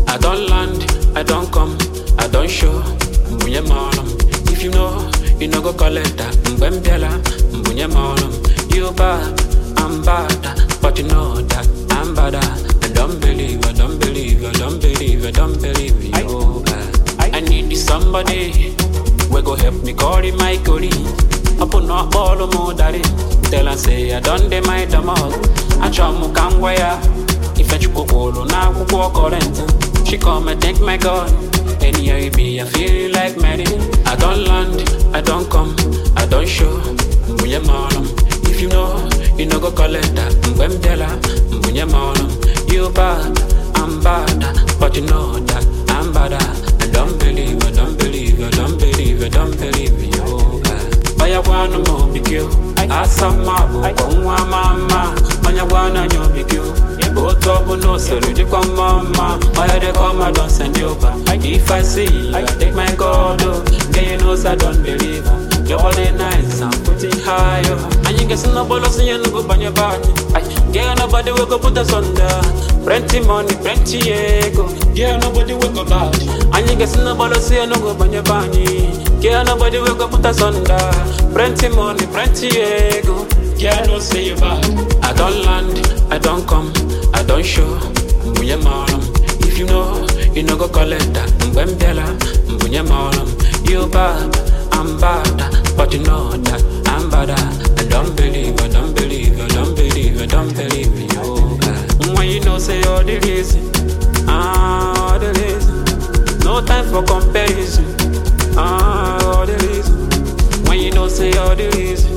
I don't land, I don't come, I don't show. Mbunye malam. If you know, you no go collect that. Mbembela, mbunye malam. You bad, I'm bad, but you know that I'm badder. I don't believe, I don't believe, I don't believe, I don't believe you. I need somebody we go help me call it my colleague. I put no all of more daddy. Tell her say I done the my damage. I try to come where if I go now go walk current. She come and take my gun. Anywhere be I feel like marrying. I don't land, I don't come, I don't show. Mbunye malam. If you know, you no go collect that. Mbembela, mbunye malam. You bad, I'm bad, but you know that I'm badder. I don't believe, I don't believe, I don't believe, I don't believe you. Baya wana mo bikyo, asama bo kongwa mama. Baya wana nyo bikyo, boto bono seruji kwa mama. Baya de come I don't send you back. If I see you, I take my God. Girl you know I don't believe her. Your body nice, I'm putting higher. And you get some bolos and you no go ban your body. Girl nobody will go put us under. Plenty money, plenty ego. Girl nobody will go bad. And you get some bolos and you no go ban your body. Girl nobody will go put us under. Plenty money, plenty ego. Girl no say you bad. I don't land, I don't come, I don't show. Mbunye malam. If you know, you no go collect that. Mbembela, mbunye malam. You bad, I'm bad, but you know that I'm badder. I don't believe, I don't believe, I don't believe, I don't believe you. When you know say all the reason, all the reason. No time for comparison, all the reason. When you know say all the reason,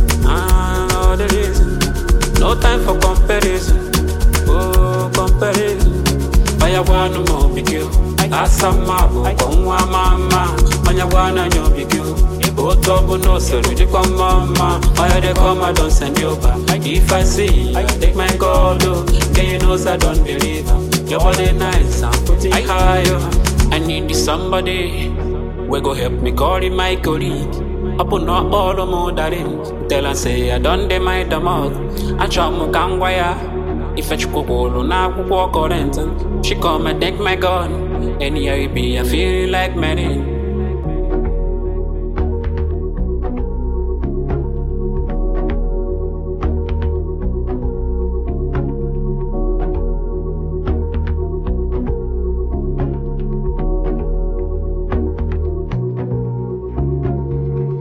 all the reason. No time for comparison, oh comparison. Baya wana mo bikyo, asama bo kongwa mama. Baya wana nyo bikyo, boto bono seruji kwa mama. Baya de come I don't send you back. If I see you, I take my God. Girl you know I don't believe her. Your body nice, I'm putting higher. I need somebody we go help me call it my colleague. I put no all of more daddy. Tell her say I done the my damage. I try to come where if I go now go walk current. She come and take my gun. Anywhere be I feel like marrying.